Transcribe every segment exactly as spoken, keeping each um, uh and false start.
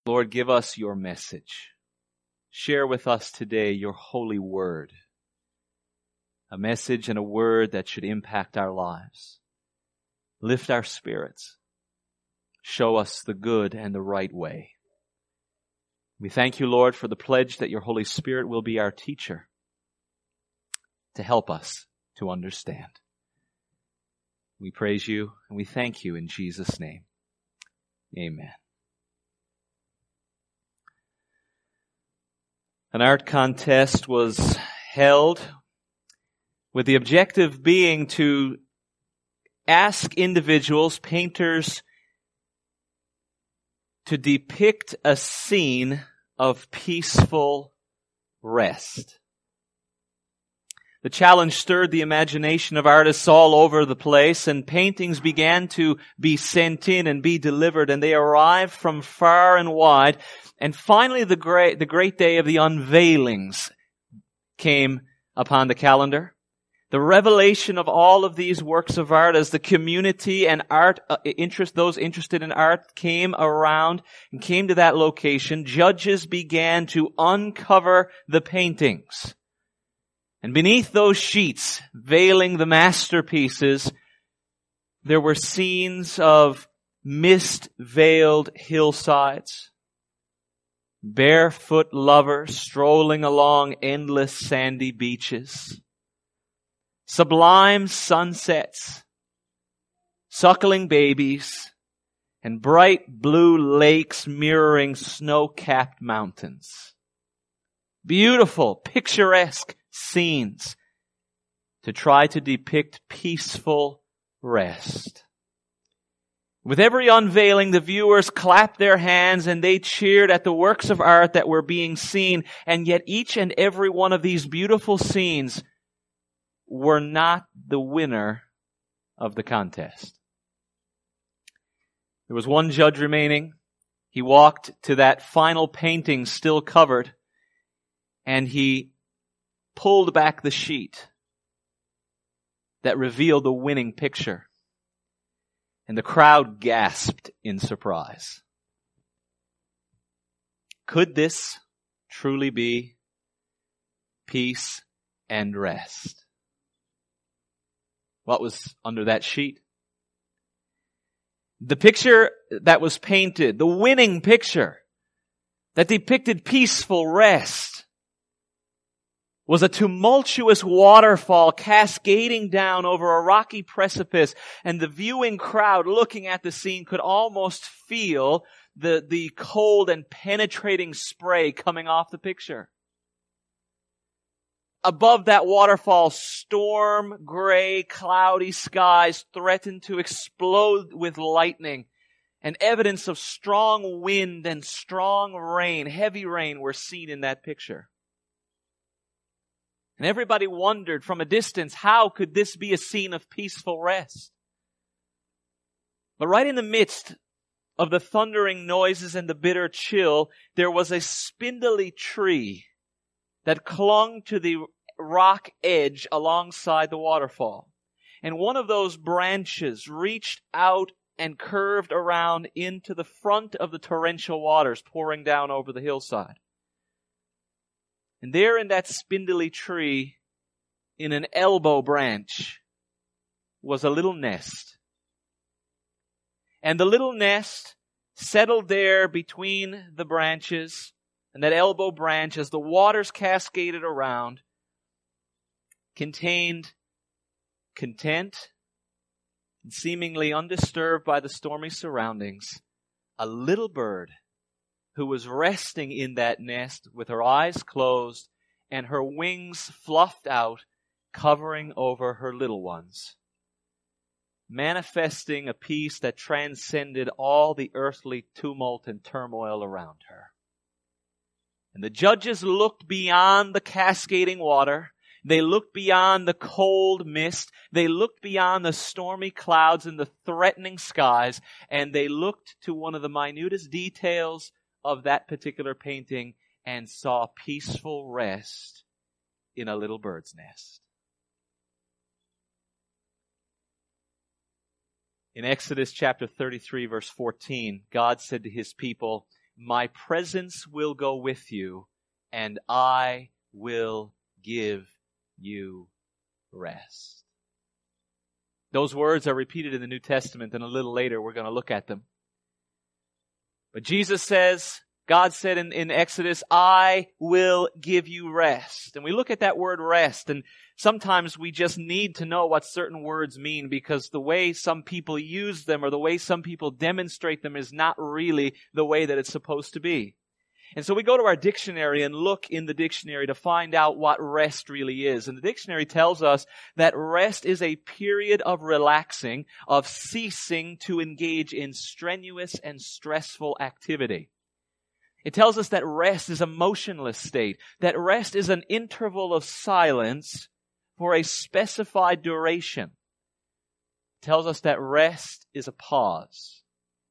Lord, give us your message. Share with us today your holy word. A message and a word that should impact our lives. Lift our spirits. Show us the good and the right way. We thank you, Lord, for the pledge that your Holy Spirit will be our teacher to help us to understand. We praise you and we thank you in Jesus' name. Amen. An art contest was held with the objective being to ask individuals, painters, to depict a scene of peaceful rest. The challenge stirred the imagination of artists all over the place, and paintings began to be sent in and be delivered, and they arrived from far and wide. And finally, the great, the great day of the unveilings came upon the calendar. The revelation of all of these works of art as the community and art uh, interest, those interested in art came around and came to that location. Judges began to uncover the paintings. And beneath those sheets, veiling the masterpieces, there were scenes of mist-veiled hillsides, barefoot lovers strolling along endless sandy beaches, sublime sunsets, suckling babies, and bright blue lakes mirroring snow-capped mountains. Beautiful, picturesque scenes to try to depict peaceful rest. With every unveiling, the viewers clapped their hands and they cheered at the works of art that were being seen, and yet each and every one of these beautiful scenes were not the winner of the contest. There was one judge remaining. He walked to that final painting still covered, and he pulled back the sheet that revealed the winning picture. And the crowd gasped in surprise. Could this truly be peace and rest? What was under that sheet? The picture that was painted, the winning picture that depicted peaceful rest, was a tumultuous waterfall cascading down over a rocky precipice, and the viewing crowd looking at the scene could almost feel the, the cold and penetrating spray coming off the picture. Above that waterfall, storm, gray, cloudy skies threatened to explode with lightning, and evidence of strong wind and strong rain, heavy rain, were seen in that picture. And everybody wondered from a distance, how could this be a scene of peaceful rest? But right in the midst of the thundering noises and the bitter chill, there was a spindly tree that clung to the rock edge alongside the waterfall. And one of those branches reached out and curved around into the front of the torrential waters pouring down over the hillside. And there in that spindly tree, in an elbow branch, was a little nest. And the little nest settled there between the branches, and that elbow branch, as the waters cascaded around, contained content and seemingly undisturbed by the stormy surroundings, a little bird who was resting in that nest with her eyes closed and her wings fluffed out, covering over her little ones, manifesting a peace that transcended all the earthly tumult and turmoil around her. And the judges looked beyond the cascading water. They looked beyond the cold mist. They looked beyond the stormy clouds and the threatening skies. And they looked to one of the minutest details of that particular painting and saw peaceful rest in a little bird's nest. In Exodus chapter thirty-three, verse fourteen, God said to his people, my presence will go with you, and I will give you rest. Those words are repeated in the New Testament, and a little later we're going to look at them. But Jesus says, God said in, in Exodus, I will give you rest. And we look at that word rest, and sometimes we just need to know what certain words mean, because the way some people use them or the way some people demonstrate them is not really the way that it's supposed to be. And so we go to our dictionary and look in the dictionary to find out what rest really is. And the dictionary tells us that rest is a period of relaxing, of ceasing to engage in strenuous and stressful activity. It tells us that rest is a motionless state, that rest is an interval of silence for a specified duration. It tells us that rest is a pause.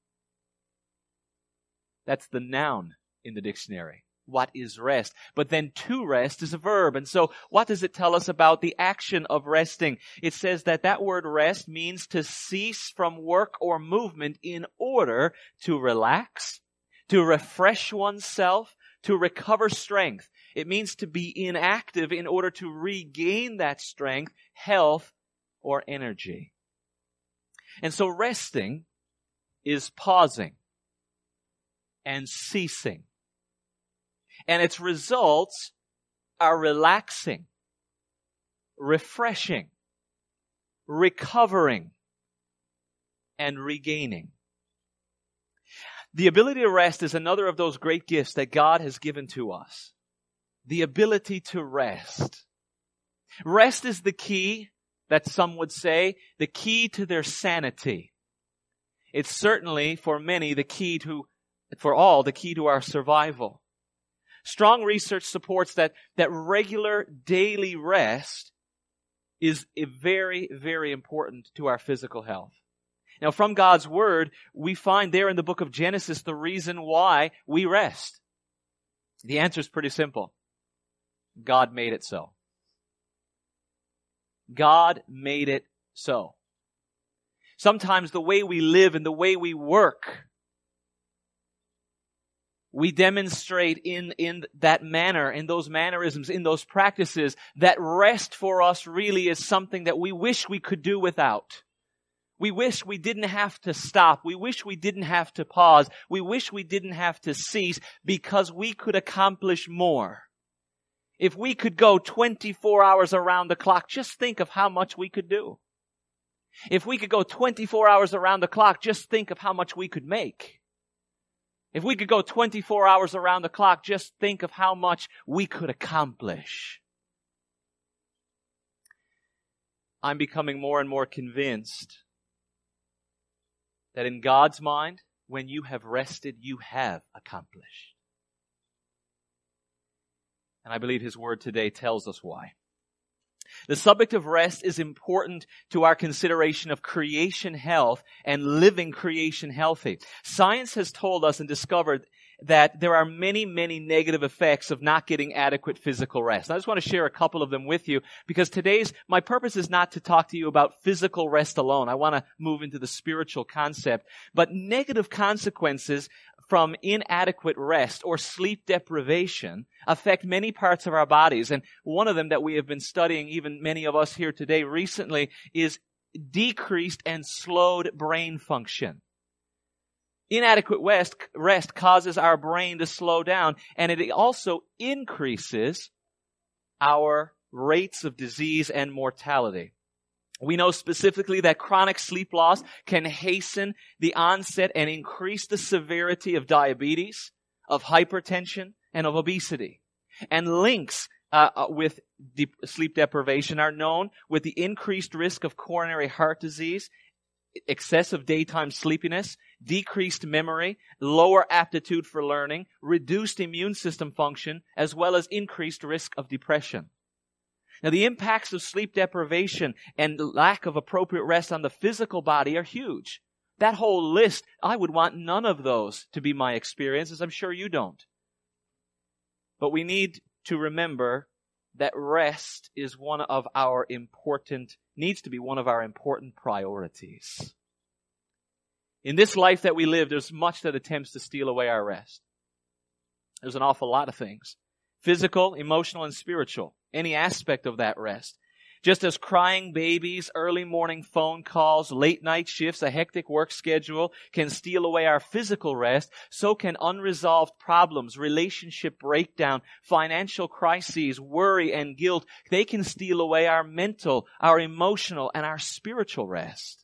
That's the noun in the dictionary. What is rest? But then to rest is a verb. And so what does it tell us about the action of resting? It says that that word rest means to cease from work or movement in order to relax, to refresh oneself, to recover strength. It means to be inactive in order to regain that strength, health, or energy. And so resting is pausing and ceasing. And its results are relaxing, refreshing, recovering, and regaining. The ability to rest is another of those great gifts that God has given to us. The ability to rest. Rest is the key, that some would say, the key to their sanity. It's certainly, for many, the key to, for all, the key to our survival. Strong research supports that, that regular daily rest is very, very important to our physical health. Now, from God's Word, we find there in the book of Genesis the reason why we rest. The answer is pretty simple. God made it so. God made it so. Sometimes the way we live and the way we work, we demonstrate in, in that manner, in those mannerisms, in those practices, that rest for us really is something that we wish we could do without. We wish we didn't have to stop. We wish we didn't have to pause. We wish we didn't have to cease, because we could accomplish more. If we could go twenty-four hours around the clock, just think of how much we could do. If we could go twenty-four hours around the clock, just think of how much we could make. If we could go twenty-four hours around the clock, just think of how much we could accomplish. I'm becoming more and more convinced that in God's mind, when you have rested, you have accomplished. And I believe His Word today tells us why. The subject of rest is important to our consideration of creation health and living creation healthy. Science has told us and discovered that there are many, many negative effects of not getting adequate physical rest. I just want to share a couple of them with you, because today's, my purpose is not to talk to you about physical rest alone. I want to move into the spiritual concept. But negative consequences from inadequate rest or sleep deprivation affect many parts of our bodies. And one of them that we have been studying, even many of us here today recently, is decreased and slowed brain function. Inadequate rest, rest causes our brain to slow down, and it also increases our rates of disease and mortality. We know specifically that chronic sleep loss can hasten the onset and increase the severity of diabetes, of hypertension, and of obesity. And links uh, with de- sleep deprivation are known with the increased risk of coronary heart disease, excessive daytime sleepiness, decreased memory, lower aptitude for learning, reduced immune system function, as well as increased risk of depression. Now, the impacts of sleep deprivation and lack of appropriate rest on the physical body are huge. That whole list, I would want none of those to be my experience, as I'm sure you don't. But we need to remember that rest is one of our important, needs to be one of our important priorities. In this life that we live, there's much that attempts to steal away our rest. There's an awful lot of things. Physical, emotional, and spiritual. Any aspect of that rest. Just as crying babies, early morning phone calls, late night shifts, a hectic work schedule can steal away our physical rest, so can unresolved problems, relationship breakdown, financial crises, worry, and guilt. They can steal away our mental, our emotional, and our spiritual rest.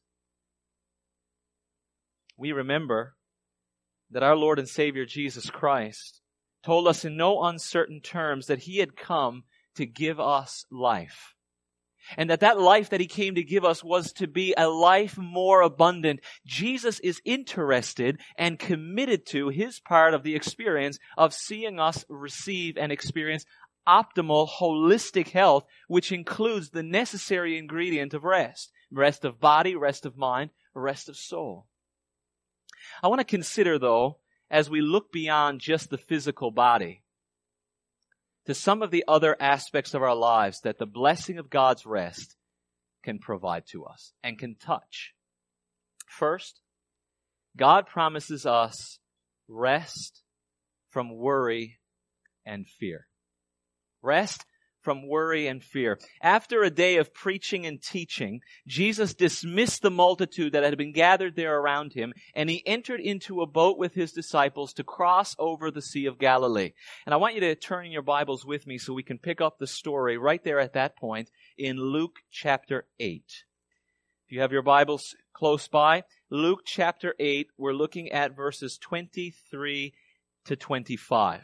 We remember that our Lord and Savior Jesus Christ told us in no uncertain terms that He had come to give us life. And that that life that He came to give us was to be a life more abundant. Jesus is interested and committed to His part of the experience of seeing us receive and experience optimal, holistic health, which includes the necessary ingredient of rest. Rest of body, rest of mind, rest of soul. I want to consider, though, as we look beyond just the physical body, to some of the other aspects of our lives that the blessing of God's rest can provide to us and can touch. First, God promises us rest from worry and fear. Rest from worry and fear. After a day of preaching and teaching, Jesus dismissed the multitude that had been gathered there around Him, and He entered into a boat with His disciples to cross over the Sea of Galilee. And I want you to turn in your Bibles with me so we can pick up the story right there at that point in Luke chapter eight. If you have your Bibles close by, Luke chapter eight, we're looking at verses twenty-three to twenty-five.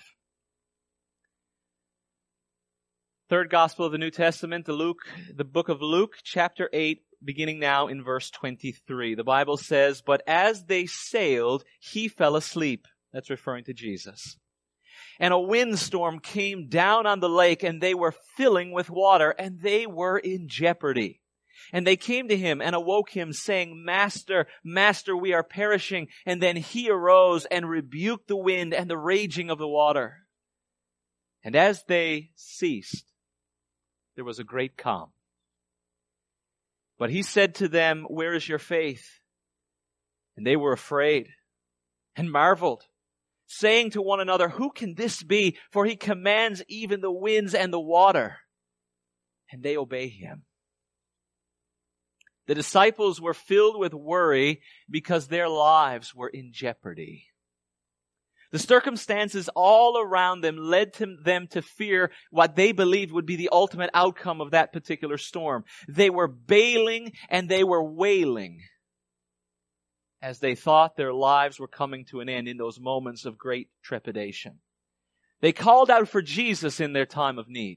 Third Gospel of the New Testament, the Luke, the book of Luke, chapter eight, beginning now in verse twenty-three. The Bible says, "But as they sailed, He fell asleep." That's referring to Jesus. "And a windstorm came down on the lake, and they were filling with water, and they were in jeopardy. And they came to Him and awoke Him, saying, 'Master, Master, we are perishing.' And then He arose and rebuked the wind and the raging of the water. And as they ceased, there was a great calm. But He said to them, 'Where is your faith?' And they were afraid and marveled, saying to one another, 'Who can this be? For He commands even the winds and the water, and they obey Him.'" The disciples were filled with worry because their lives were in jeopardy. The circumstances all around them led to them to fear what they believed would be the ultimate outcome of that particular storm. They were bailing and they were wailing as they thought their lives were coming to an end in those moments of great trepidation. They called out for Jesus in their time of need.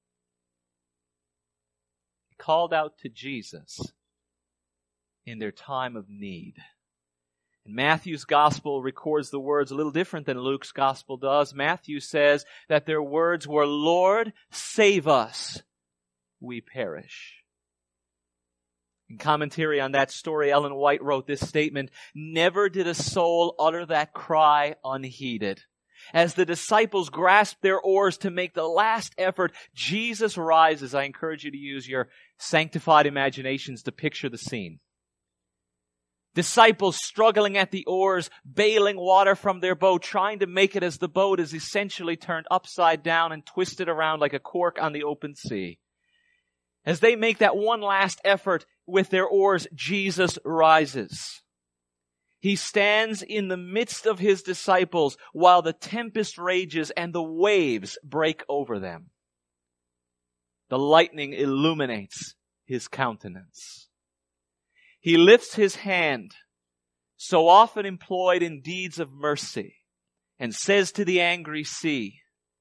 They called out to Jesus in their time of need. And Matthew's gospel records the words a little different than Luke's gospel does. Matthew says that their words were, "Lord, save us, we perish." In commentary on that story, Ellen White wrote this statement, "Never did a soul utter that cry unheeded. As the disciples grasped their oars to make the last effort, Jesus rises." I encourage you to use your sanctified imaginations to picture the scene. Disciples struggling at the oars, bailing water from their boat, trying to make it as the boat is essentially turned upside down and twisted around like a cork on the open sea. As they make that one last effort with their oars, Jesus rises. He stands in the midst of His disciples while the tempest rages and the waves break over them. The lightning illuminates His countenance. He lifts His hand, so often employed in deeds of mercy, and says to the angry sea,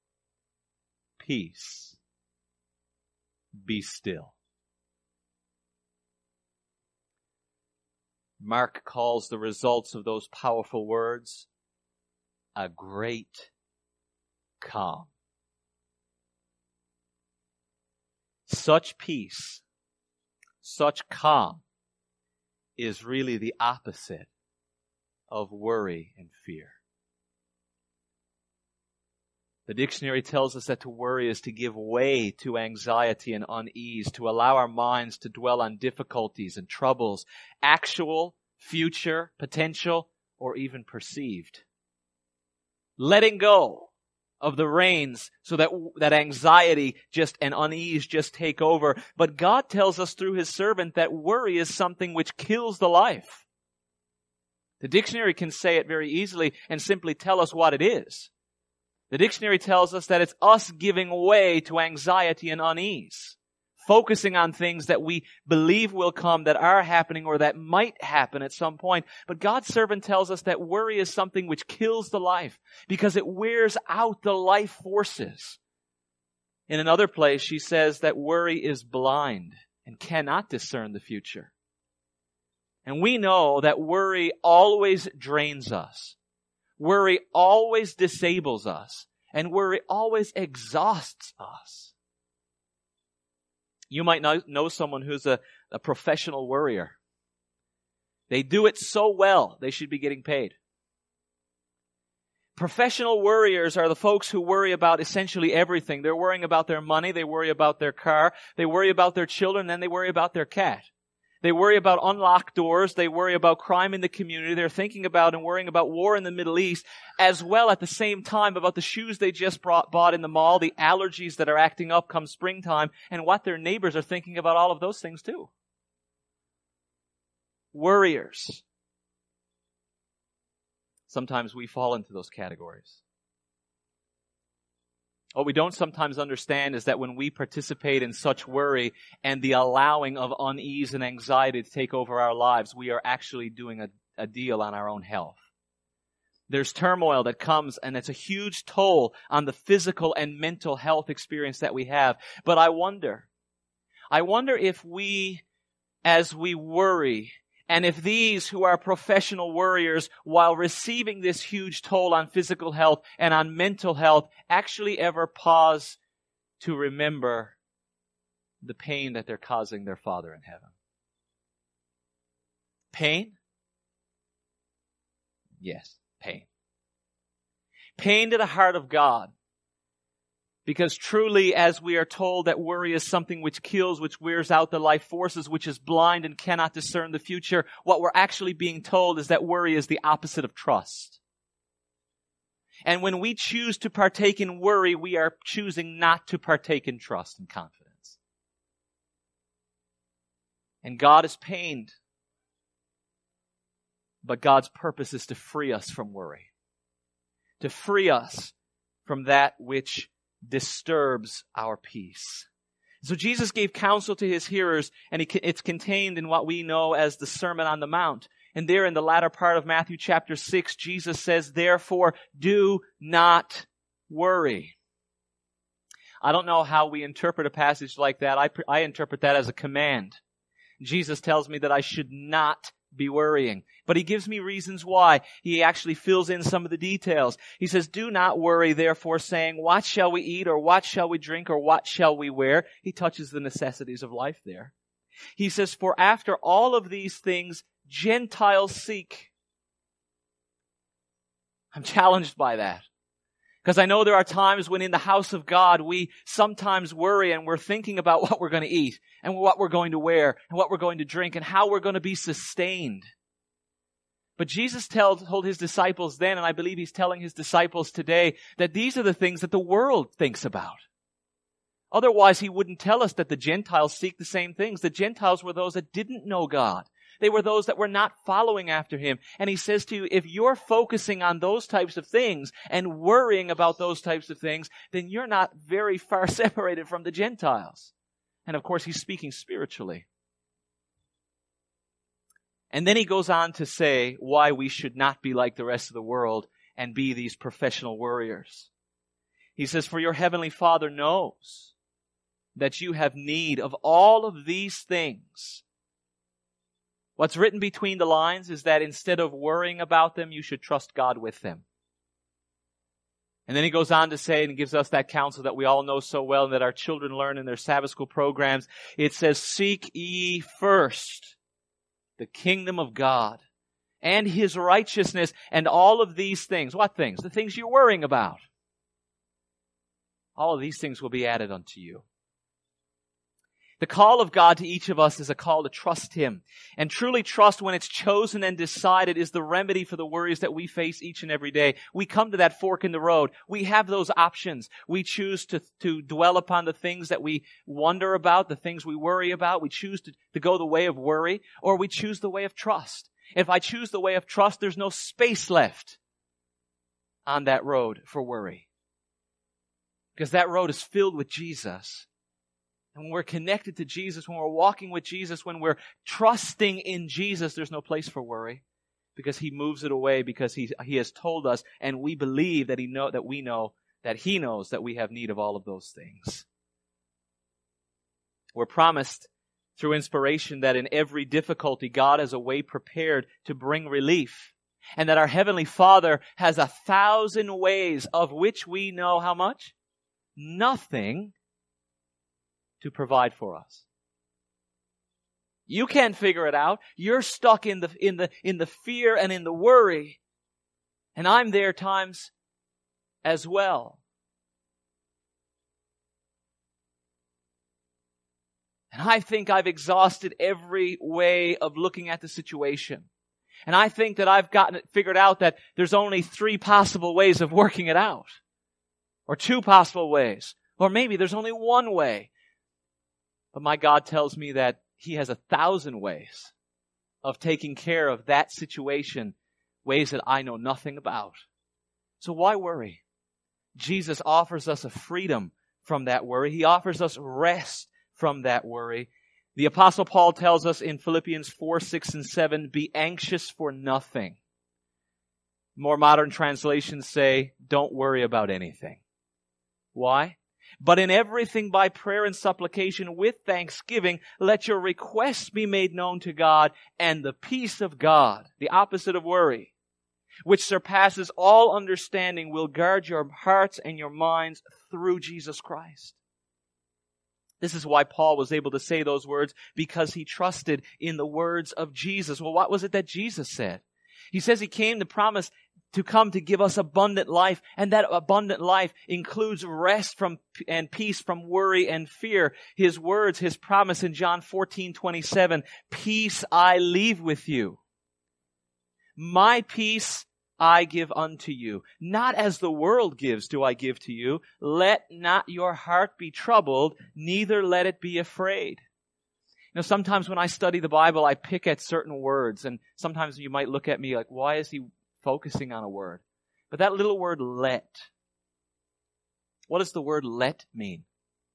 "Peace, be still." Mark calls the results of those powerful words a great calm. Such peace, such calm, is really the opposite of worry and fear. The dictionary tells us that to worry is to give way to anxiety and unease, to allow our minds to dwell on difficulties and troubles, actual, future, potential, or even perceived. Letting go of the reins so that, that anxiety just and unease just take over. But God tells us through His servant that worry is something which kills the life. The dictionary can say it very easily and simply tell us what it is. The dictionary tells us that it's us giving way to anxiety and unease, focusing on things that we believe will come, that are happening, or that might happen at some point. But God's servant tells us that worry is something which kills the life because it wears out the life forces. In another place, she says that worry is blind and cannot discern the future. And we know that worry always drains us. Worry always disables us. And worry always exhausts us. You might know, know someone who's a, a professional worrier. They do it so well, they should be getting paid. Professional worriers are the folks who worry about essentially everything. They're worrying about their money, they worry about their car, they worry about their children, and they worry about their cat. They worry about unlocked doors. They worry about crime in the community. They're thinking about and worrying about war in the Middle East, as well at the same time about the shoes they just brought, bought in the mall, the allergies that are acting up come springtime, and what their neighbors are thinking about all of those things too. Worriers. Sometimes we fall into those categories. What we don't sometimes understand is that when we participate in such worry and the allowing of unease and anxiety to take over our lives, we are actually doing a, a deal on our own health. There's turmoil that comes, and it's a huge toll on the physical and mental health experience that we have. But I wonder, I wonder if we, as we worry, and if these who are professional worriers, while receiving this huge toll on physical health and on mental health, actually ever pause to remember the pain that they're causing their Father in heaven. Pain? Yes, pain. Pain to the heart of God. Because truly, as we are told that worry is something which kills, which wears out the life forces, which is blind and cannot discern the future, what we're actually being told is that worry is the opposite of trust. And when we choose to partake in worry, we are choosing not to partake in trust and confidence. And God is pained. But God's purpose is to free us from worry. To free us from that which disturbs our peace. So Jesus gave counsel to His hearers, and it's contained in what we know as the Sermon on the Mount. And there in the latter part of Matthew chapter six, Jesus says, therefore, do not worry. I don't know how we interpret a passage like that. I, I interpret that as a command. Jesus tells me that I should not be worrying. But He gives me reasons why. He actually fills in some of the details. He says, do not worry, therefore, saying, what shall we eat, or what shall we drink, or what shall we wear? He touches the necessities of life there. He says, for after all of these things, Gentiles seek. I'm challenged by that. Because I know there are times when in the house of God we sometimes worry and we're thinking about what we're going to eat and what we're going to wear and what we're going to drink and how we're going to be sustained. But Jesus told, told His disciples then, and I believe He's telling His disciples today, that these are the things that the world thinks about. Otherwise, He wouldn't tell us that the Gentiles seek the same things. The Gentiles were those that didn't know God. They were those that were not following after Him. And He says to you, if you're focusing on those types of things and worrying about those types of things, then you're not very far separated from the Gentiles. And of course, He's speaking spiritually. And then He goes on to say why we should not be like the rest of the world and be these professional worriers. He says, for your heavenly Father knows that you have need of all of these things. What's written between the lines is that instead of worrying about them, you should trust God with them. And then He goes on to say, and gives us that counsel that we all know so well and that our children learn in their Sabbath school programs. It says, seek ye first the kingdom of God and His righteousness, and all of these things. What things? The things you're worrying about. All of these things will be added unto you. The call of God to each of us is a call to trust Him. And truly trust, when it's chosen and decided, is the remedy for the worries that we face each and every day. We come to that fork in the road. We have those options. We choose to, to dwell upon the things that we wonder about, the things we worry about. We choose to, to go the way of worry, or we choose the way of trust. If I choose the way of trust, there's no space left on that road for worry. Because that road is filled with Jesus. And when we're connected to Jesus, when we're walking with Jesus, when we're trusting in Jesus, there's no place for worry, because He moves it away, because He He has told us, and we believe that He know that we know that He knows that we have need of all of those things. We're promised through inspiration that in every difficulty, God has a way prepared to bring relief, and that our Heavenly Father has a thousand ways, of which we know how much? Nothing, to provide for us. You can't figure it out. You're stuck in the, in the, in the fear and in the worry. And I'm there times as well. And I think I've exhausted every way of looking at the situation. And I think that I've gotten it figured out that there's only three possible ways of working it out. Or two possible ways. Or maybe there's only one way. But my God tells me that He has a thousand ways of taking care of that situation, ways that I know nothing about. So why worry? Jesus offers us a freedom from that worry. He offers us rest from that worry. The Apostle Paul tells us in Philippians four, six, and seven, be anxious for nothing. More modern translations say, don't worry about anything. Why? But in everything by prayer and supplication with thanksgiving, let your requests be made known to God, and the peace of God, the opposite of worry, which surpasses all understanding, will guard your hearts and your minds through Jesus Christ. This is why Paul was able to say those words, because he trusted in the words of Jesus. Well, what was it that Jesus said? He says He came to promise to come to give us abundant life, and that abundant life includes rest from and peace from worry and fear. His words, His promise in John fourteen twenty-seven, peace I leave with you. My peace I give unto you. Not as the world gives do I give to you. Let not your heart be troubled, neither let it be afraid. You know, sometimes when I study the Bible, I pick at certain words, and sometimes you might look at me like, why is he focusing on a word? But that little word let, what does the word let mean?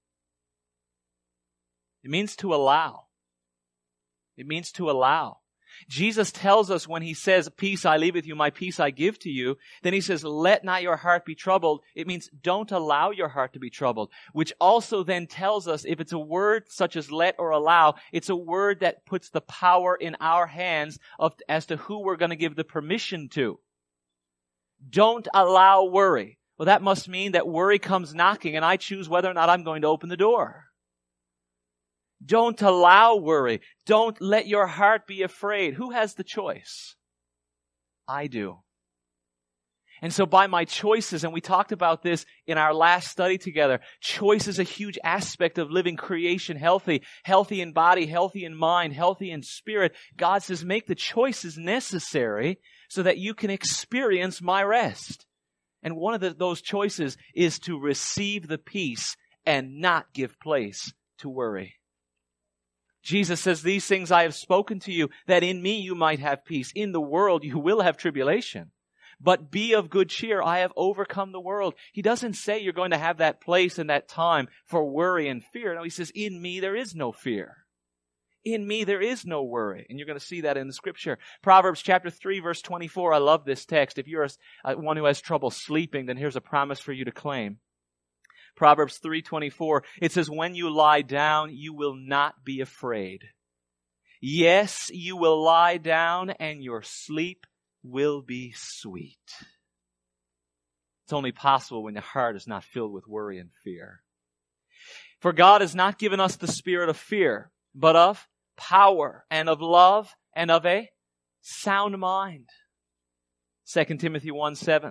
It means to allow. It means to allow. Jesus tells us when He says, peace I leave with you, my peace I give to you, then He says, let not your heart be troubled. It means don't allow your heart to be troubled, which also then tells us, if it's a word such as let or allow, it's a word that puts the power in our hands of, as to who we're going to give the permission to. Don't allow worry. Well, that must mean that worry comes knocking and I choose whether or not I'm going to open the door. Don't allow worry. Don't let your heart be afraid. Who has the choice? I do. And so by my choices, and we talked about this in our last study together, choice is a huge aspect of living creation healthy, healthy in body, healthy in mind, healthy in spirit. God says make the choices necessary so that you can experience my rest. And one of the, those choices is to receive the peace and not give place to worry. Jesus says, these things I have spoken to you, that in me you might have peace. In the world you will have tribulation. But be of good cheer. I have overcome the world. He doesn't say you're going to have that place and that time for worry and fear. No, He says, in me there is no fear. In me there is no worry. And you're going to see that in the Scripture. Proverbs chapter three, verse twenty-four. I love this text. If you're a, uh, one who has trouble sleeping, then here's a promise for you to claim. Proverbs three twenty-four, it says, when you lie down, you will not be afraid. Yes, you will lie down and your sleep will be sweet. It's only possible when the heart is not filled with worry and fear. For God has not given us the spirit of fear, but of power and of love and of a sound mind. Second Timothy one seven.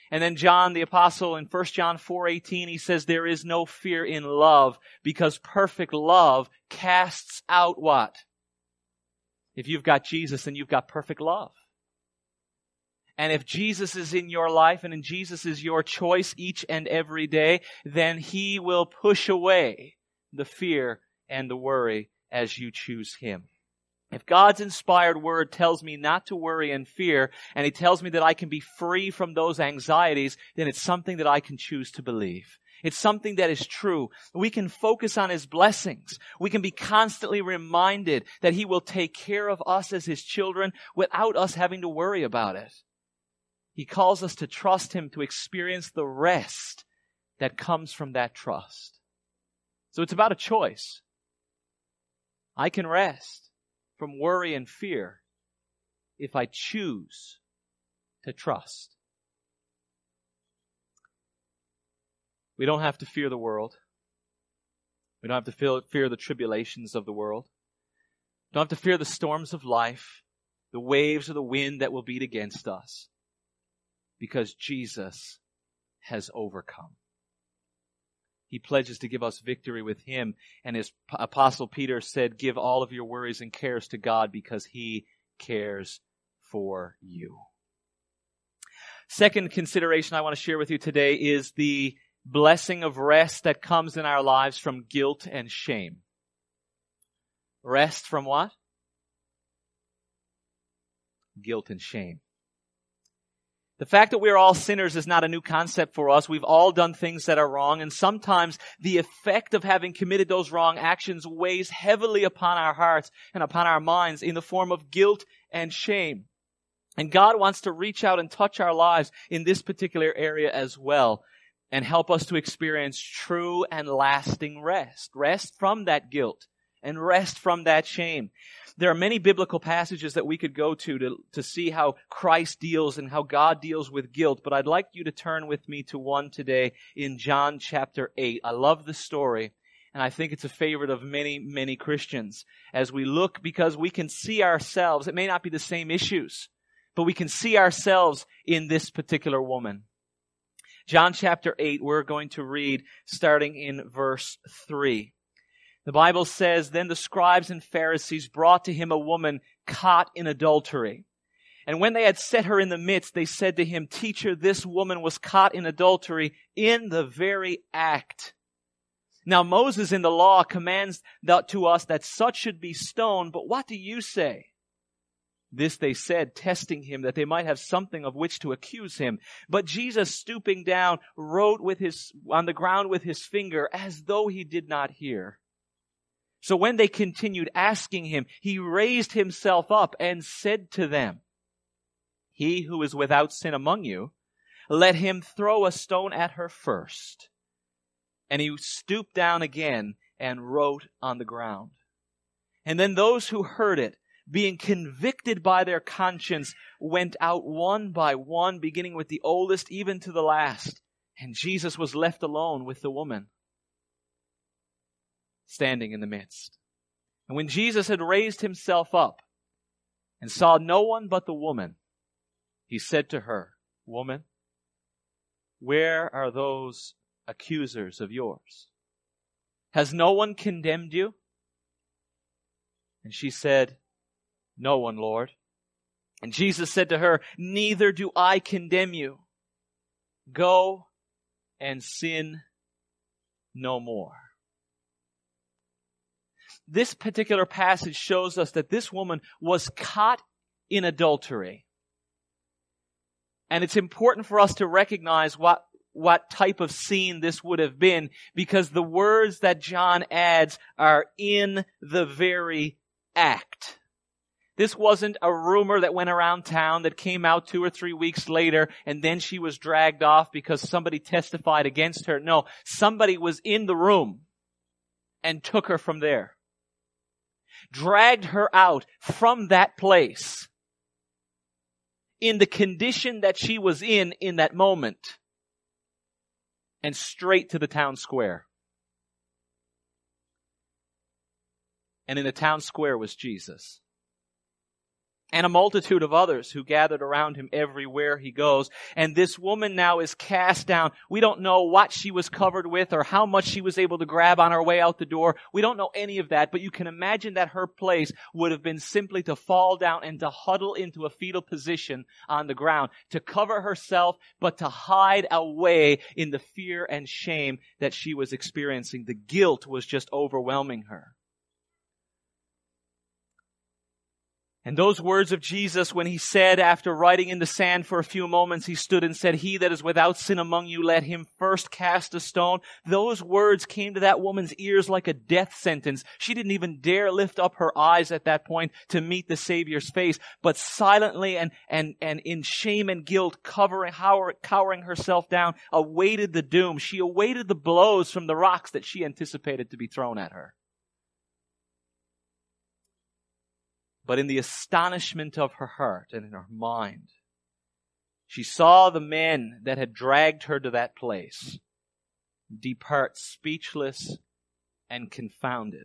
And then John the Apostle in First John four eighteen, he says, there is no fear in love because perfect love casts out what? If you've got Jesus, then you've got perfect love. And if Jesus is in your life and in Jesus is your choice each and every day, then He will push away the fear and the worry as you choose Him. If God's inspired word tells me not to worry and fear, and He tells me that I can be free from those anxieties, then it's something that I can choose to believe. It's something that is true. We can focus on His blessings. We can be constantly reminded that He will take care of us as His children without us having to worry about it. He calls us to trust Him, to experience the rest that comes from that trust. So it's about a choice. I can rest from worry and fear if I choose to trust. We don't have to fear the world. We don't have to feel, fear the tribulations of the world. We don't have to fear the storms of life, the waves or the wind that will beat against us, because Jesus has overcome. He pledges to give us victory with Him. And as Apostle Peter said, give all of your worries and cares to God because He cares for you. Second consideration I want to share with you today is the blessing of rest that comes in our lives from guilt and shame. Rest from what? Guilt and shame. The fact that we're all sinners is not a new concept for us. We've all done things that are wrong, and sometimes the effect of having committed those wrong actions weighs heavily upon our hearts and upon our minds in the form of guilt and shame. And God wants to reach out and touch our lives in this particular area as well and help us to experience true and lasting rest. Rest from that guilt and rest from that shame. There are many biblical passages that we could go to, to to see how Christ deals and how God deals with guilt. But I'd like you to turn with me to one today in John chapter eight. I love the story, and I think it's a favorite of many, many Christians. As we look, because we can see ourselves, it may not be the same issues, but we can see ourselves in this particular woman. John chapter eight, we're going to read starting in verse three. The Bible says, then the scribes and Pharisees brought to him a woman caught in adultery. And when they had set her in the midst, they said to him, Teacher, this woman was caught in adultery in the very act. Now Moses in the law commands that to us that such should be stoned, but what do you say? This they said, testing him, that they might have something of which to accuse him. But Jesus, stooping down, wrote with his, on the ground with his finger, as though he did not hear. So when they continued asking him, he raised himself up and said to them, He who is without sin among you, let him throw a stone at her first. And he stooped down again and wrote on the ground. And then those who heard it, being convicted by their conscience, went out one by one, beginning with the oldest even to the last. And Jesus was left alone with the woman, standing in the midst. And when Jesus had raised himself up and saw no one but the woman, he said to her, Woman, where are those accusers of yours? Has no one condemned you? And she said, No one, Lord. And Jesus said to her, Neither do I condemn you. Go and sin no more. This particular passage shows us that this woman was caught in adultery. And it's important for us to recognize what, what type of scene this would have been, because the words that John adds are in the very act. This wasn't a rumor that went around town that came out two or three weeks later and then she was dragged off because somebody testified against her. No, somebody was in the room and took her from there. Dragged her out from that place in the condition that she was in in that moment and straight to the town square. And in the town square was Jesus. and a multitude of others who gathered around him everywhere he goes. And this woman now is cast down. We don't know what she was covered with or how much she was able to grab on her way out the door. We don't know any of that, but you can imagine that her place would have been simply to fall down and to huddle into a fetal position on the ground, to cover herself, but to hide away in the fear and shame that she was experiencing. The guilt was just overwhelming her. And those words of Jesus, when he said, after writing in the sand for a few moments, he stood and said, "He that is without sin among you, let him first cast a stone." Those words came to that woman's ears like a death sentence. She didn't even dare lift up her eyes at that point to meet the Savior's face, but silently and, and, and in shame and guilt, covering, cowering herself down, awaited the doom. She awaited the blows from the rocks that she anticipated to be thrown at her. But in the astonishment of her heart and in her mind, she saw the men that had dragged her to that place depart speechless and confounded.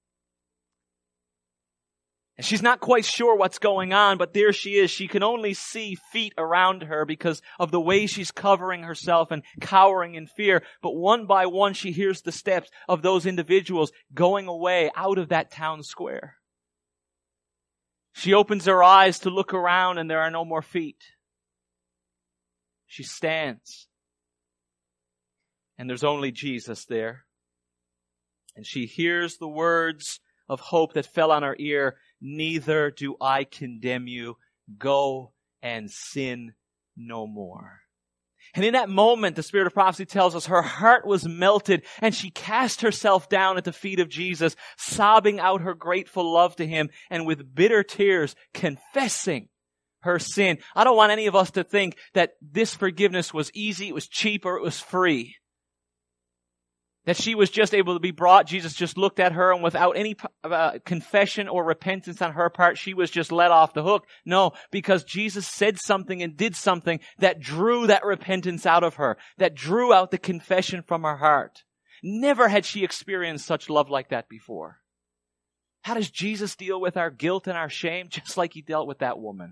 And she's not quite sure what's going on, but there she is. She can only see feet around her because of the way she's covering herself and cowering in fear. But one by one, she hears the steps of those individuals going away out of that town square. She opens her eyes to look around and there are no more feet. She stands. And there's only Jesus there. And she hears the words of hope that fell on her ear. "Neither do I condemn you. Go and sin no more." And in that moment, the Spirit of prophecy tells us her heart was melted and she cast herself down at the feet of Jesus, sobbing out her grateful love to him and with bitter tears confessing her sin. I don't want any of us to think that this forgiveness was easy, it was cheap, or it was free. That she was just able to be brought. Jesus just looked at her and without any uh, confession or repentance on her part, she was just let off the hook. No, because Jesus said something and did something that drew that repentance out of her, that drew out the confession from her heart. Never had she experienced such love like that before. How does Jesus deal with our guilt and our shame? Just like he dealt with that woman.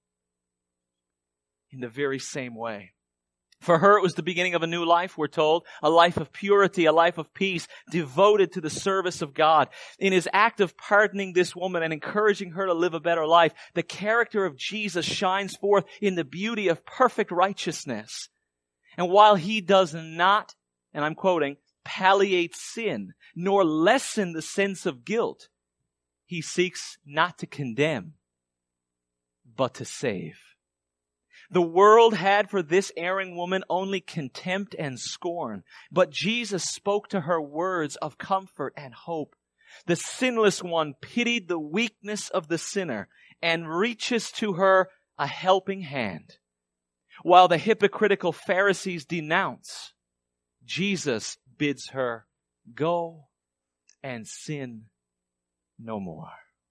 In the very same way. For her, it was the beginning of a new life, we're told. A life of purity, a life of peace, devoted to the service of God. In his act of pardoning this woman and encouraging her to live a better life, the character of Jesus shines forth in the beauty of perfect righteousness. And while he does not, and I'm quoting, palliate sin, nor lessen the sense of guilt, he seeks not to condemn, but to save. The world had for this erring woman only contempt and scorn, but Jesus spoke to her words of comfort and hope. The sinless one pitied the weakness of the sinner and reaches to her a helping hand. While the hypocritical Pharisees denounce, Jesus bids her go and sin no more.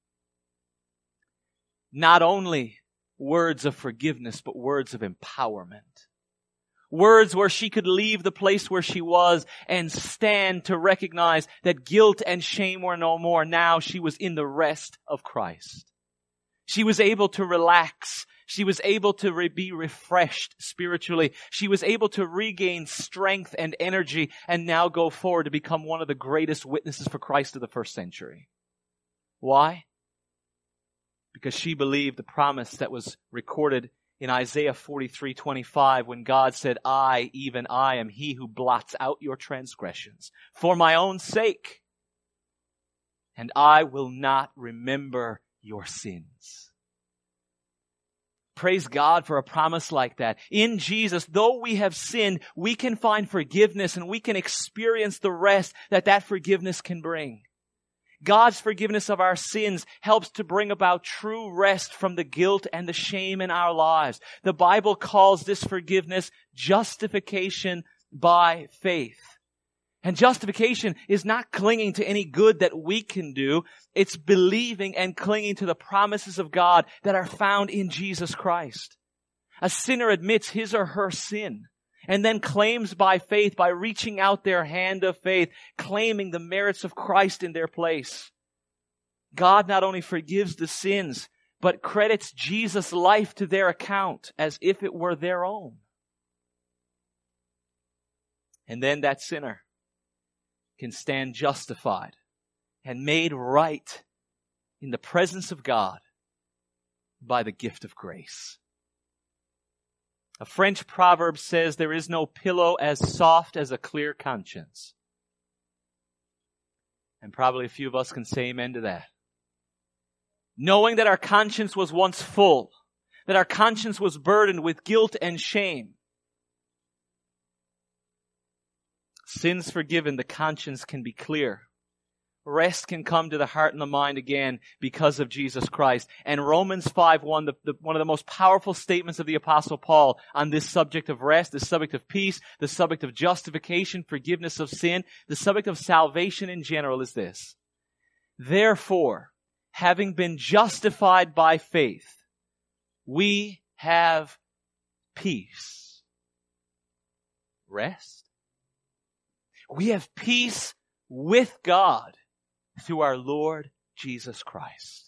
Not only words of forgiveness, but words of empowerment. Words where she could leave the place where she was and stand to recognize that guilt and shame were no more. Now she was in the rest of Christ. She was able to relax. She was able to re- be refreshed spiritually. She was able to regain strength and energy and now go forward to become one of the greatest witnesses for Christ of the first century. Why? Because she believed the promise that was recorded in Isaiah forty-three twenty-five when God said, "I, even I, am he who blots out your transgressions for my own sake, and I will not remember your sins." Praise God for a promise like that. In Jesus, though we have sinned, we can find forgiveness and we can experience the rest that that forgiveness can bring. God's forgiveness of our sins helps to bring about true rest from the guilt and the shame in our lives. The Bible calls this forgiveness justification by faith. And justification is not clinging to any good that we can do. It's believing and clinging to the promises of God that are found in Jesus Christ. A sinner admits his or her sin and then claims by faith, by reaching out their hand of faith, claiming the merits of Christ in their place. God not only forgives the sins, but credits Jesus' life to their account as if it were their own. And then that sinner can stand justified and made right in the presence of God by the gift of grace. A French proverb says there is no pillow as soft as a clear conscience. And probably a few of us can say amen to that. Knowing that our conscience was once full, that our conscience was burdened with guilt and shame. Sins forgiven, the conscience can be clear. Rest can come to the heart and the mind again because of Jesus Christ. And Romans five one, the, the, one of the most powerful statements of the Apostle Paul on this subject of rest, the subject of peace, the subject of justification, forgiveness of sin, the subject of salvation in general is this. Therefore, having been justified by faith, we have peace. Rest. We have peace with God through our Lord Jesus Christ.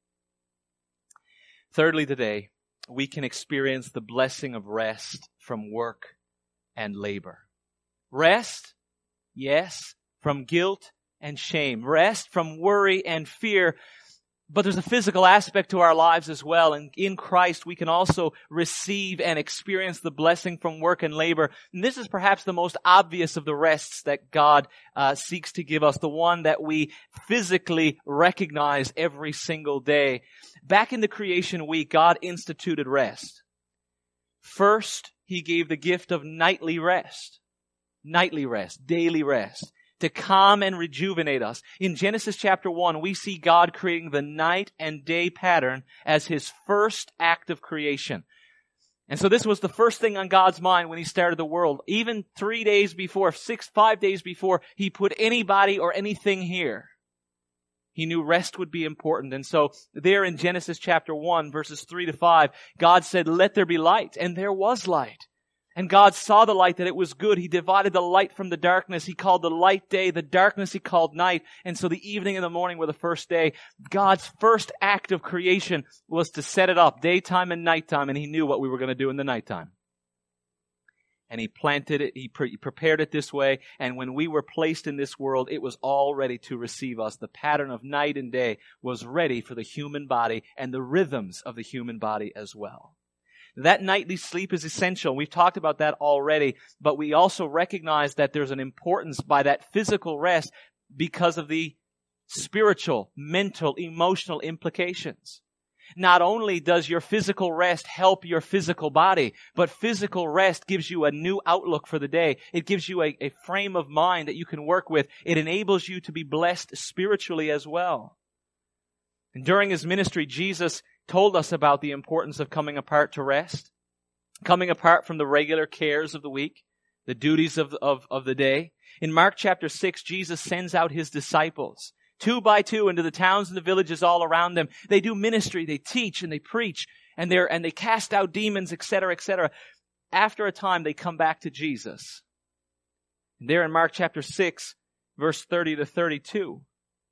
Thirdly, today, we can experience the blessing of rest from work and labor. Rest, yes, from guilt and shame. Rest from worry and fear. But there's a physical aspect to our lives as well. And in Christ, we can also receive and experience the blessing from work and labor. And this is perhaps the most obvious of the rests that God uh, seeks to give us, the one that we physically recognize every single day. Back in the creation week, God instituted rest. First, He gave the gift of nightly rest. Nightly rest, daily rest. To calm and rejuvenate us. In Genesis chapter one, we see God creating the night and day pattern as His first act of creation. And so this was the first thing on God's mind when He started the world. Even three days before, six, five days before He put anybody or anything here, He knew rest would be important. And so there in Genesis chapter one, verses three to five, God said, "Let there be light." And there was light. And God saw the light, that it was good. He divided the light from the darkness. He called the light day, the darkness He called night. And so the evening and the morning were the first day. God's first act of creation was to set it up, daytime and nighttime, and He knew what we were going to do in the nighttime. And He planted it, He pre- prepared it this way, and when we were placed in this world, it was all ready to receive us. The pattern of night and day was ready for the human body and the rhythms of the human body as well. That nightly sleep is essential. We've talked about that already, but we also recognize that there's an importance by that physical rest because of the spiritual, mental, emotional implications. Not only does your physical rest help your physical body, but physical rest gives you a new outlook for the day. It gives you a, a frame of mind that you can work with. It enables you to be blessed spiritually as well. And during His ministry, Jesus told us about the importance of coming apart to rest, coming apart from the regular cares of the week, the duties of, of, of the day. In Mark chapter six, Jesus sends out His disciples, two by two, into the towns and the villages all around them. They do ministry, they teach and they preach, and they and they cast out demons, et cetera, et cetera. After a time, they come back to Jesus. And there in Mark chapter six, verse thirty to thirty-two,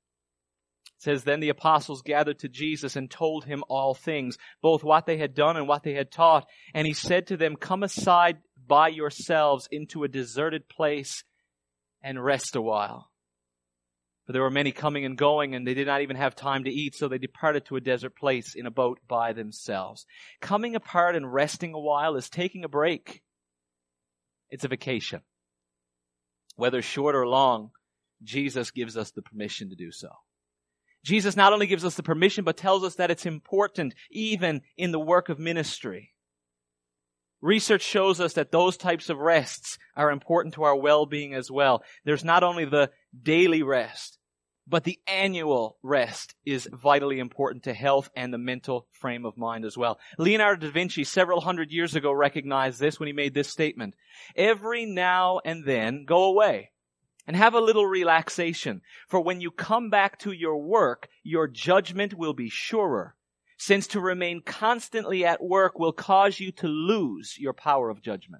it says, "Then the apostles gathered to Jesus and told Him all things, both what they had done and what they had taught. And He said to them, 'Come aside by yourselves into a deserted place and rest a while.' For there were many coming and going, and they did not even have time to eat, so they departed to a desert place in a boat by themselves." Coming apart and resting a while is taking a break. It's a vacation. Whether short or long, Jesus gives us the permission to do so. Jesus not only gives us the permission, but tells us that it's important even in the work of ministry. Research shows us that those types of rests are important to our well-being as well. There's not only the daily rest, but the annual rest is vitally important to health and the mental frame of mind as well. Leonardo da Vinci, several hundred years ago, recognized this when he made this statement: "Every now and then go away and have a little relaxation. For when you come back to your work, your judgment will be surer, since to remain constantly at work will cause you to lose your power of judgment."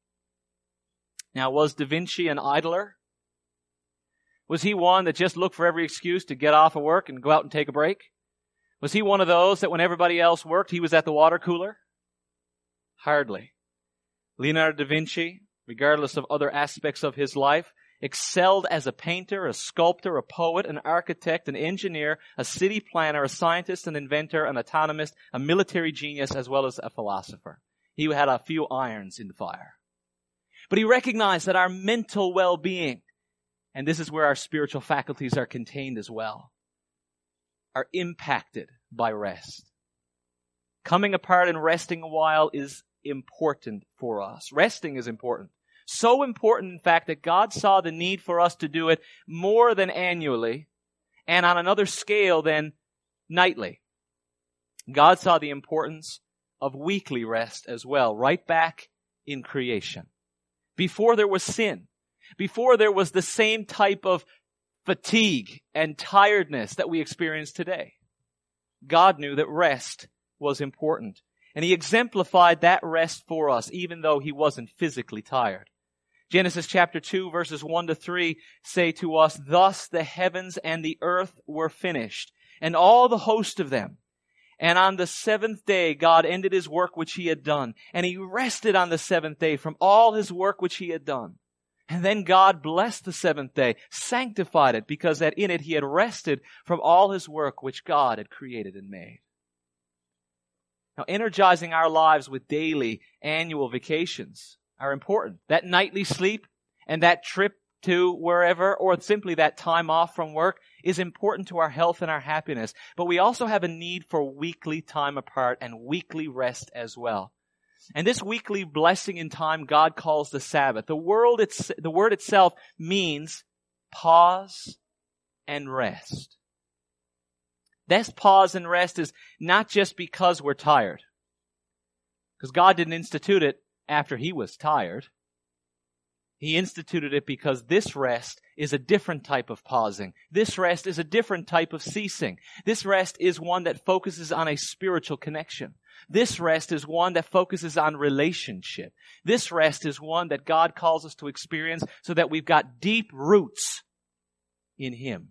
Now, was Da Vinci an idler? Was he one that just looked for every excuse to get off of work and go out and take a break? Was he one of those that when everybody else worked, he was at the water cooler? Hardly. Leonardo da Vinci, regardless of other aspects of his life, excelled as a painter, a sculptor, a poet, an architect, an engineer, a city planner, a scientist, an inventor, an autonomist, a military genius, as well as a philosopher. He had a few irons in the fire. But he recognized that our mental well-being, and this is where our spiritual faculties are contained as well, are impacted by rest. Coming apart and resting a while is important for us. Resting is important. So important, in fact, that God saw the need for us to do it more than annually and on another scale than nightly. God saw the importance of weekly rest as well, right back in creation. Before there was sin, before there was the same type of fatigue and tiredness that we experience today, God knew that rest was important. And He exemplified that rest for us, even though He wasn't physically tired. Genesis chapter two, verses one to three say to us, "Thus the heavens and the earth were finished, and all the host of them. And on the seventh day God ended His work which He had done, and He rested on the seventh day from all His work which He had done. And then God blessed the seventh day, sanctified it, because that in it He had rested from all His work which God had created and made." Now, energizing our lives with daily, annual vacations are important. That nightly sleep and that trip to wherever, or simply that time off from work, is important to our health and our happiness. But we also have a need for weekly time apart and weekly rest as well. And this weekly blessing in time God calls the Sabbath. The word, it's, the word itself means pause and rest. This pause and rest is not just because we're tired. Because God didn't institute it after He was tired. He instituted it because this rest is a different type of pausing. This rest is a different type of ceasing. This rest is one that focuses on a spiritual connection. This rest is one that focuses on relationship. This rest is one that God calls us to experience so that we've got deep roots in Him.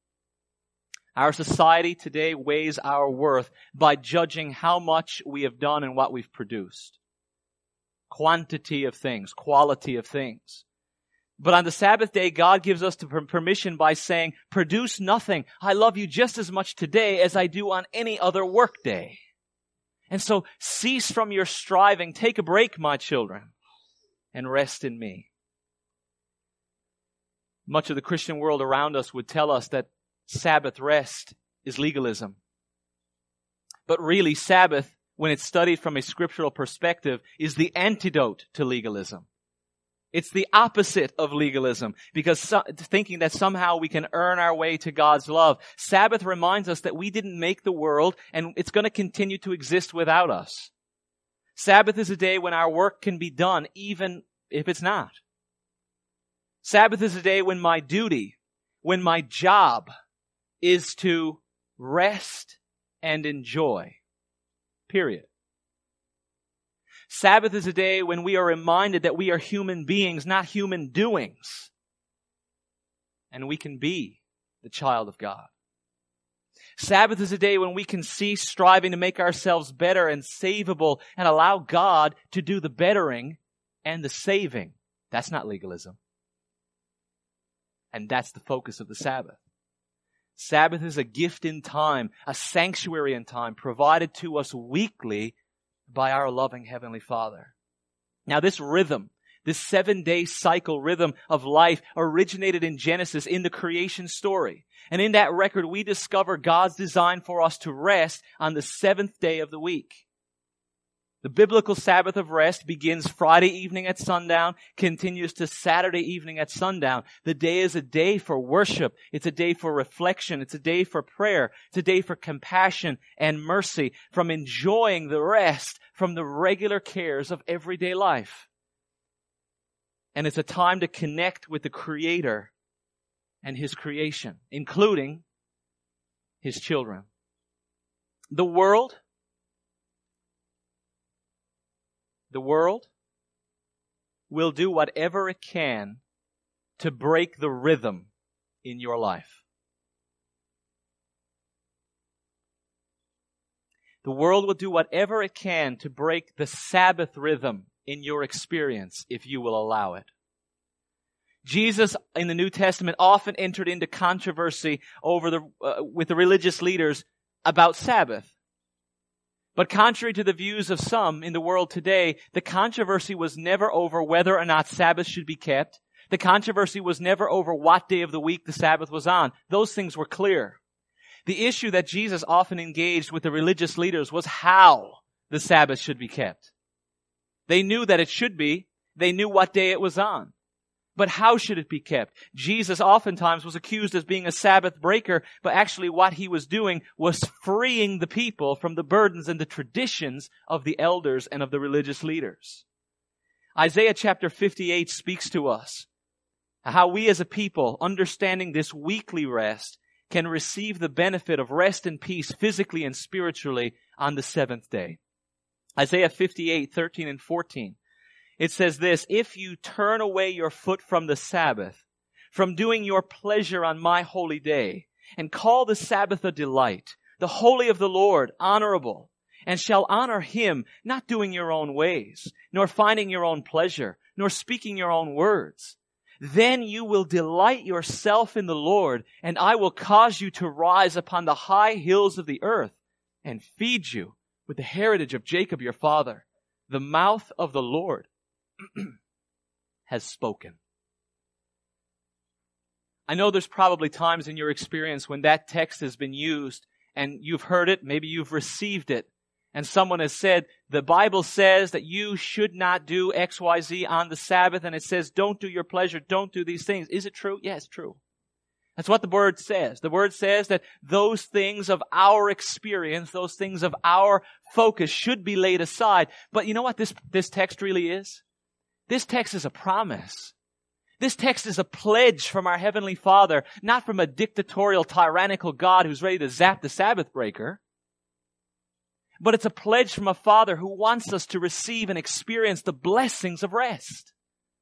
Our society today weighs our worth by judging how much we have done and what we've produced. Quantity of things, quality of things. But on the Sabbath day, God gives us the permission by saying, "Produce nothing. I love you just as much today as I do on any other work day." And so cease from your striving. Take a break, my children, and rest in me. Much of the Christian world around us would tell us that Sabbath rest is legalism. But really, Sabbath, when it's studied from a scriptural perspective, is the antidote to legalism. It's the opposite of legalism, because so, thinking that somehow we can earn our way to God's love. Sabbath reminds us that we didn't make the world, and it's going to continue to exist without us. Sabbath is a day when our work can be done, even if it's not. Sabbath is a day when my duty, when my job is to rest and enjoy. Period. Sabbath is a day when we are reminded that we are human beings, not human doings. And we can be the child of God. Sabbath is a day when we can cease striving to make ourselves better and savable and allow God to do the bettering and the saving. That's not legalism. And that's the focus of the Sabbath. Sabbath is a gift in time, a sanctuary in time, provided to us weekly by our loving Heavenly Father. Now this rhythm, this seven-day cycle rhythm of life originated in Genesis in the creation story. And in that record we discover God's design for us to rest on the seventh day of the week. The biblical Sabbath of rest begins Friday evening at sundown, continues to Saturday evening at sundown. The day is a day for worship. It's a day for reflection. It's a day for prayer. It's a day for compassion and mercy, from enjoying the rest from the regular cares of everyday life. And it's a time to connect with the Creator and His creation, including His children. The world The world will do whatever it can to break the rhythm in your life. The world will do whatever it can to break the Sabbath rhythm in your experience if you will allow it. Jesus in the New Testament often entered into controversy over the uh, with the religious leaders about Sabbath. But contrary to the views of some in the world today, the controversy was never over whether or not Sabbath should be kept. The controversy was never over what day of the week the Sabbath was on. Those things were clear. The issue that Jesus often engaged with the religious leaders was how the Sabbath should be kept. They knew that it should be. They knew what day it was on. But how should it be kept? Jesus oftentimes was accused as being a Sabbath breaker, but actually what he was doing was freeing the people from the burdens and the traditions of the elders and of the religious leaders. Isaiah chapter fifty-eight speaks to us how we as a people, understanding this weekly rest, can receive the benefit of rest and peace physically and spiritually on the seventh day. Isaiah fifty-eight, thirteen and fourteen. It says this, if you turn away your foot from the Sabbath, from doing your pleasure on my holy day, and call the Sabbath a delight, the holy of the Lord honorable, and shall honor him, not doing your own ways, nor finding your own pleasure, nor speaking your own words, then you will delight yourself in the Lord, and I will cause you to rise upon the high hills of the earth, and feed you with the heritage of Jacob your father. The mouth of the Lord has spoken. I know there's probably times in your experience when that text has been used and you've heard it, maybe you've received it, and someone has said, the Bible says that you should not do X Y Z on the Sabbath, and it says, don't do your pleasure, don't do these things. Is it true? Yeah, it's true. That's what the Word says. The Word says that those things of our experience, those things of our focus should be laid aside. But you know what this, this text really is? This text is a promise. This text is a pledge from our Heavenly Father, not from a dictatorial, tyrannical God who's ready to zap the Sabbath breaker. But it's a pledge from a Father who wants us to receive and experience the blessings of rest.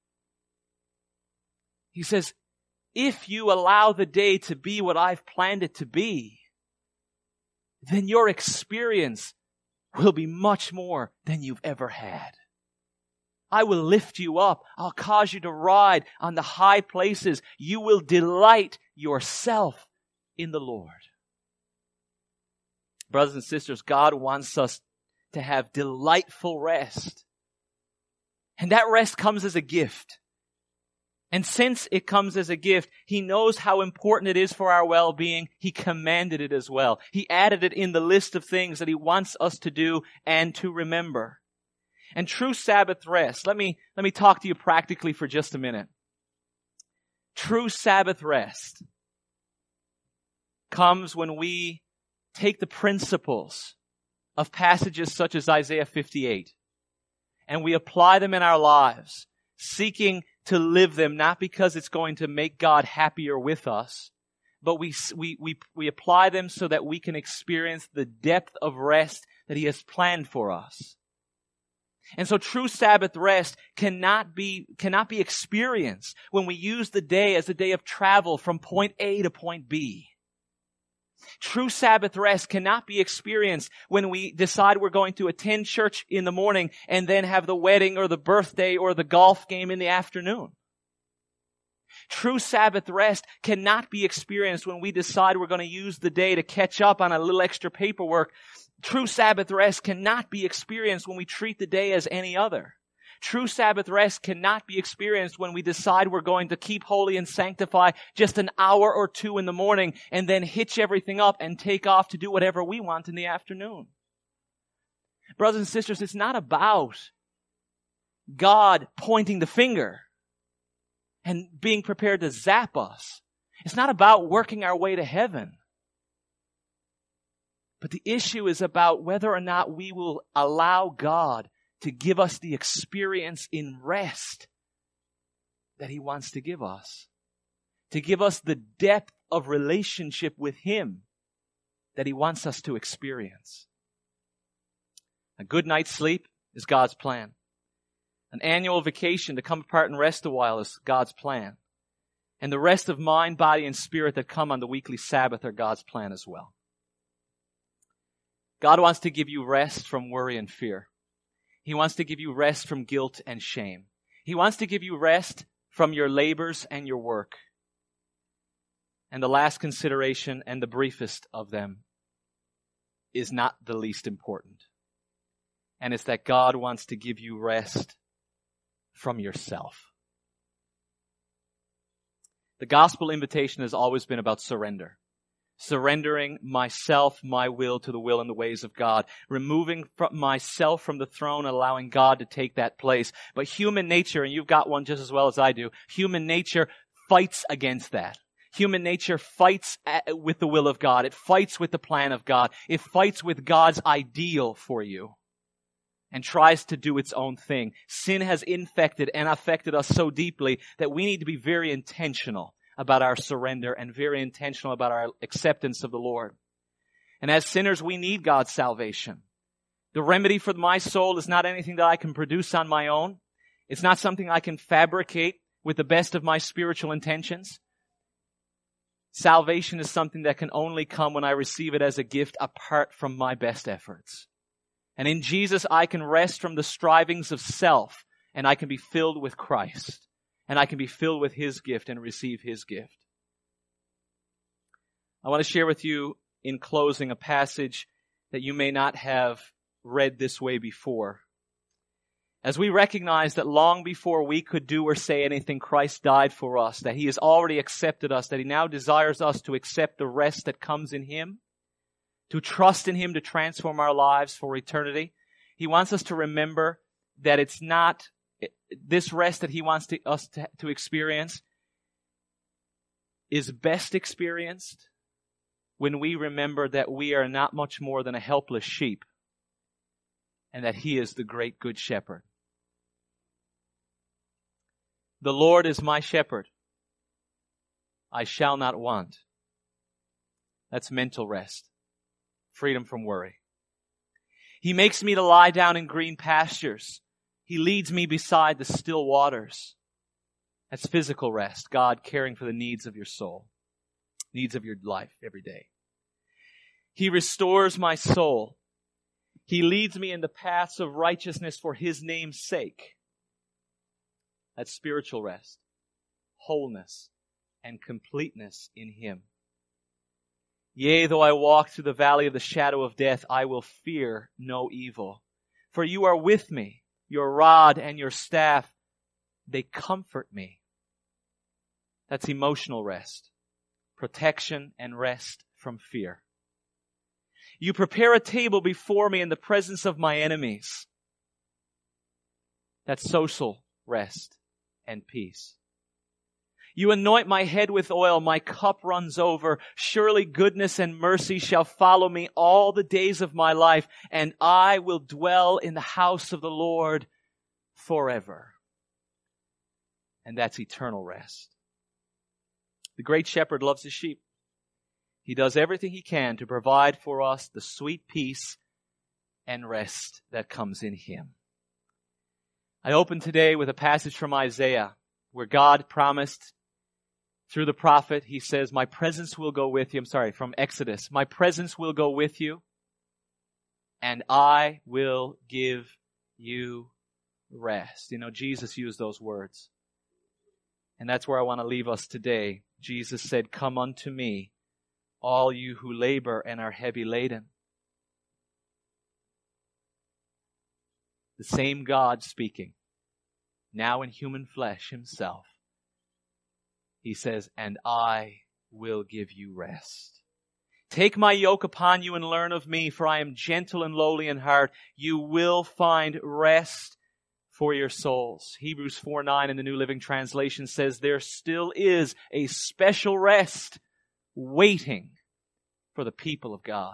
He says, if you allow the day to be what I've planned it to be, then your experience will be much more than you've ever had. I will lift you up. I'll cause you to ride on the high places. You will delight yourself in the Lord. Brothers and sisters, God wants us to have delightful rest. And that rest comes as a gift. And since it comes as a gift, He knows how important it is for our well-being. He commanded it as well. He added it in the list of things that He wants us to do and to remember. And true Sabbath rest, let me, let me talk to you practically for just a minute. True Sabbath rest comes when we take the principles of passages such as Isaiah fifty-eight and we apply them in our lives, seeking to live them not because it's going to make God happier with us, but we, we, we, we apply them so that we can experience the depth of rest that He has planned for us. And so true Sabbath rest cannot be, cannot be experienced when we use the day as a day of travel from point A to point B. True Sabbath rest cannot be experienced when we decide we're going to attend church in the morning and then have the wedding or the birthday or the golf game in the afternoon. True Sabbath rest cannot be experienced when we decide we're going to use the day to catch up on a little extra paperwork. True Sabbath rest cannot be experienced when we treat the day as any other. True Sabbath rest cannot be experienced when we decide we're going to keep holy and sanctify just an hour or two in the morning and then hitch everything up and take off to do whatever we want in the afternoon. Brothers and sisters, it's not about God pointing the finger and being prepared to zap us. It's not about working our way to heaven. But the issue is about whether or not we will allow God to give us the experience in rest that He wants to give us. To give us the depth of relationship with Him that He wants us to experience. A good night's sleep is God's plan. An annual vacation to come apart and rest a while is God's plan. And the rest of mind, body, and spirit that come on the weekly Sabbath are God's plan as well. God wants to give you rest from worry and fear. He wants to give you rest from guilt and shame. He wants to give you rest from your labors and your work. And the last consideration, and the briefest of them, is not the least important. And it's that God wants to give you rest from yourself. The gospel invitation has always been about surrender. Surrendering myself, my will, to the will and the ways of God. Removing from myself from the throne, allowing God to take that place. But human nature, and you've got one just as well as I do, human nature fights against that. Human nature fights at, with the will of God. It fights with the plan of God. It fights with God's ideal for you and tries to do its own thing. Sin has infected and affected us so deeply that we need to be very intentional about our surrender and very intentional about our acceptance of the Lord. And as sinners, we need God's salvation. The remedy for my soul is not anything that I can produce on my own. It's not something I can fabricate with the best of my spiritual intentions. Salvation is something that can only come when I receive it as a gift apart from my best efforts. And in Jesus, I can rest from the strivings of self, and I can be filled with Christ. And I can be filled with His gift and receive His gift. I want to share with you in closing a passage that you may not have read this way before. As we recognize that long before we could do or say anything, Christ died for us, that He has already accepted us, that He now desires us to accept the rest that comes in Him, to trust in Him to transform our lives for eternity. He wants us to remember that it's not this rest that He wants to, us to, to experience is best experienced when we remember that we are not much more than a helpless sheep and that He is the great good shepherd. The Lord is my shepherd. I shall not want. That's mental rest. Freedom from worry. He makes me to lie down in green pastures. He leads me beside the still waters. That's physical rest. God caring for the needs of your soul. Needs of your life every day. He restores my soul. He leads me in the paths of righteousness for His name's sake. That's spiritual rest, wholeness, and completeness in Him. Yea, though I walk through the valley of the shadow of death, I will fear no evil. For You are with me, Your rod and Your staff, they comfort me. That's emotional rest, protection and rest from fear. You prepare a table before me in the presence of my enemies. That's social rest and peace. You anoint my head with oil, my cup runs over. Surely goodness and mercy shall follow me all the days of my life, and I will dwell in the house of the Lord forever. And that's eternal rest. The great shepherd loves his sheep. He does everything he can to provide for us the sweet peace and rest that comes in Him. I open today with a passage from Isaiah where God promised through the prophet, He says, my presence will go with you. I'm sorry, from Exodus. My presence will go with you and I will give you rest. You know, Jesus used those words. And that's where I want to leave us today. Jesus said, come unto me, all you who labor and are heavy laden. The same God speaking, now in human flesh Himself. He says, and I will give you rest. Take my yoke upon you and learn of me, for I am gentle and lowly in heart. You will find rest for your souls. Hebrews four nine in the New Living Translation says, there still is a special rest waiting for the people of God.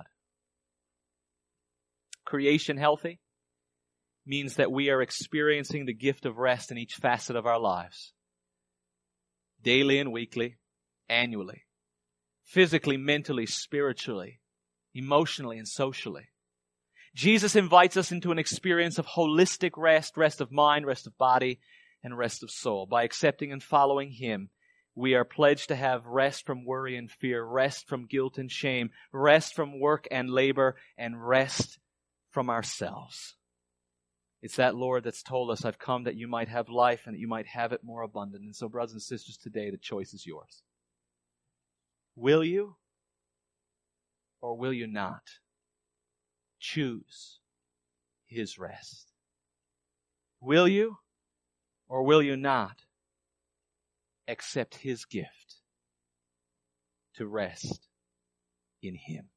Creation healthy means that we are experiencing the gift of rest in each facet of our lives. Daily and weekly, annually. Physically, mentally, spiritually, emotionally, and socially. Jesus invites us into an experience of holistic rest, rest of mind, rest of body, and rest of soul. By accepting and following Him, We are pledged to have rest from worry and fear, rest from guilt and shame, rest from work and labor, and rest from ourselves. It's that Lord that's told us, I've come that you might have life and that you might have it more abundant. And so, brothers and sisters, today the choice is yours. Will you or will you not choose His rest? Will you or will you not accept His gift to rest in Him?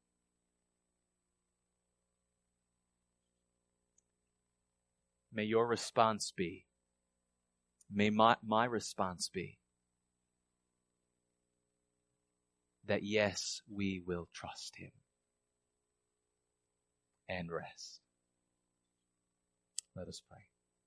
May your response be, may my, my response be, that yes, we will trust Him and rest. Let us pray.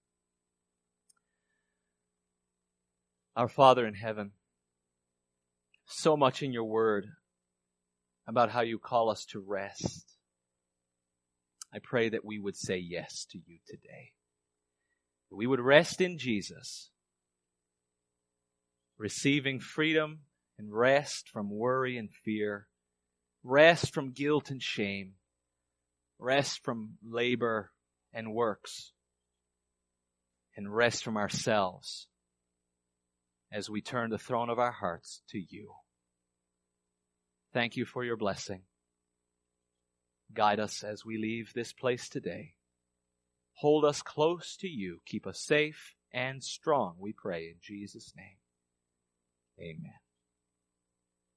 Our Father in heaven, so much in your word about how you call us to rest. I pray that we would say yes to you today. That we would rest in Jesus, receiving freedom and rest from worry and fear, rest from guilt and shame, rest from labor and works, and rest from ourselves as we turn the throne of our hearts to you. Thank you for your blessing. Guide us as we leave this place today. Hold us close to you. Keep us safe and strong, we pray in Jesus' name. Amen.